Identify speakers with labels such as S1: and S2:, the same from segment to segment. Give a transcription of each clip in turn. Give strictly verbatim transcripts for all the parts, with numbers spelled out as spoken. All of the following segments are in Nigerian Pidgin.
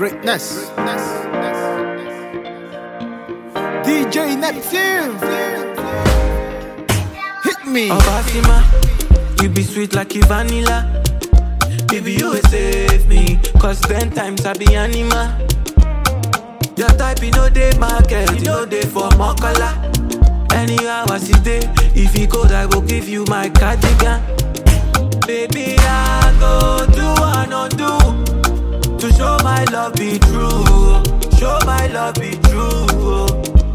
S1: Greatness. D J Neptune. Hit me.
S2: Obasima, you be sweet like a vanilla. Baby, you will save me, cause ten times I be animal. Your type, you know they market, you know they for more color. Anyhow I see day, if you cold, I will give you my cardigan. Baby, I go do and undo to show my love be true, show my love be true.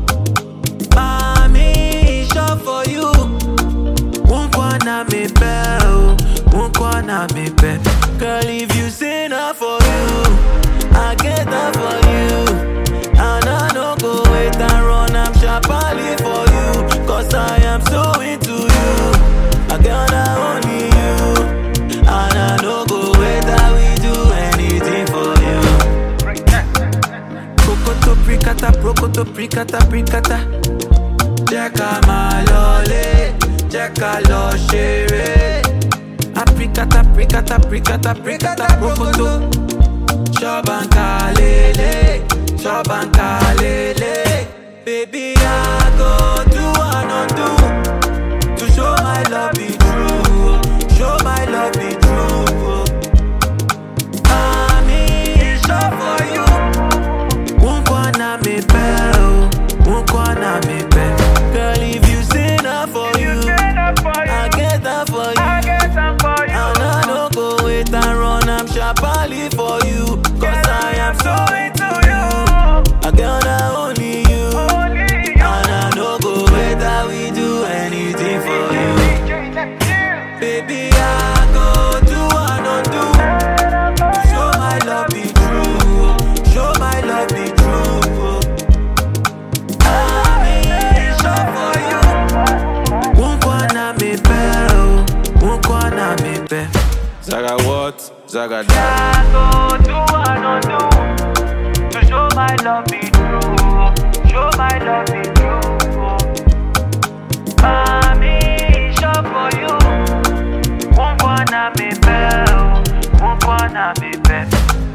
S2: Mommy, shop for you. Won't wanna me bell, won't wanna me bell. Girl, if you say enough for you, I get that for you. And I don't go wait and run, I'm sharply for you. Cause I am so into you, I gotta only you. And I don't go wait that we do anything for you. Prokoto prikata, prokoto prikata, prikata. Jeka malole, jeka lo shere. Aprikata, prikata, prikata, prikata, prokoto. Shobanka lele, shobanka lele. Baby, I go do and undo to show my love be true, show my love be true. Mommy, shop for you. Won't wanna me bell, won't wanna me bell. Girl, if you say enough for you, I get that for you. And I don't go wait and run, I'm sharply for you. Cause I am so into you, I gotta only you. And I don't go wait that we do anything for you. Baby, I go do and undo to show my love be true, show my love be true. I'm in shop for you. Won't wanna me bell, won't wanna me bell. Zaga what? Zaga that. I go do and undo to show my love be true, show my love be true. Mommy, shop for you. Won't wanna me bell, won't wanna me bell.